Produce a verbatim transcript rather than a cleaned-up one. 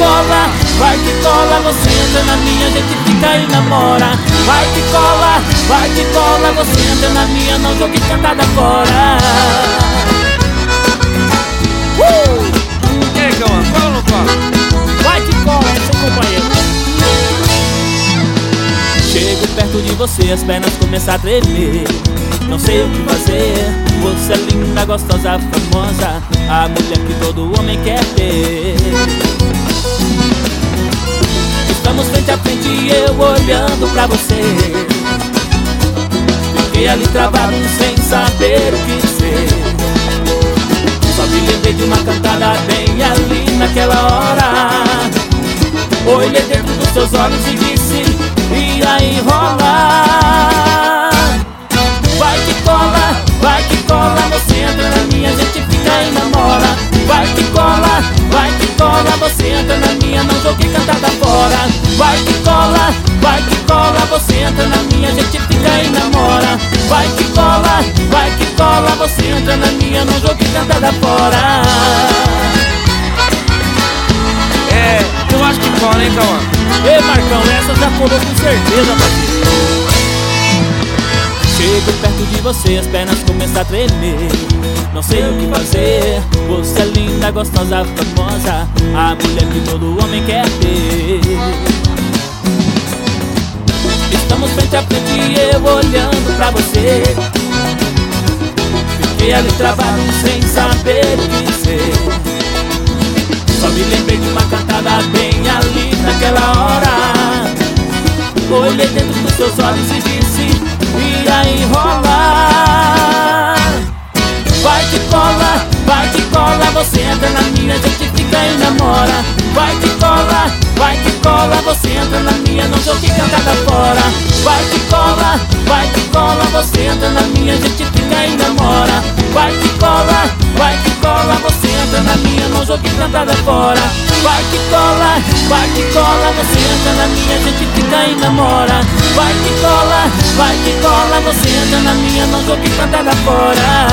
cola, vai que cola, você entra na minha, a gente fica e namora. Vai que cola, vai que cola, você entra na minha, não jogue cantada fora. Uh! E aí, Cauã, cola ou não cola? Vai que cola, seu companheiro. Chego perto de você, as pernas começam a tremer. Não sei o que fazer. Você é linda, gostosa, famosa, a mulher que todo homem quer ter. Estamos frente a frente e eu olhando pra você. Fiquei ali travado sem saber o que dizer. Só me lembrei de uma cantada bem ali naquela hora. Olhei dentro dos seus olhos e disse: ia enrolar. Vai que cola, vai que cola, você entra na minha, a gente fica e namora. Vai que cola, vai que cola, você entra na minha, não jogue cantada fora. Vai que cola, vai que cola, você entra na minha, a gente fica e namora. Vai que cola, vai que cola, você entra na minha, não jogue cantada fora. É, eu acho que cola, hein, Cauã? Ei, Marcão, essa já colou com certeza, parceiro. Chego perto de você, as pernas começam a tremer. Não sei o que fazer. Você é linda, gostosa, famosa, a mulher que todo homem quer ter. Estamos frente a frente e eu olhando pra você. Fiquei ali travado sem saber o que dizer. Só me lembrei de uma cantada bem ali naquela hora. Olhei dentro dos seus olhos e disse: ia enrolar. Vai que cola, vai que cola, você entra na minha, a gente fica e namora. Vai que cola, vai que cola, você entra na minha, não jogue cantada fora. Vai que cola, vai que cola, você entra na minha, a gente fica e namora. Vai que cola, vai que cola, você entra na minha, não jogue cantada fora. Vai que cola, vai que cola, você entra na minha, a gente fica e namora. Vai que cola, vai que cola, você entra na minha, não jogue cantada fora.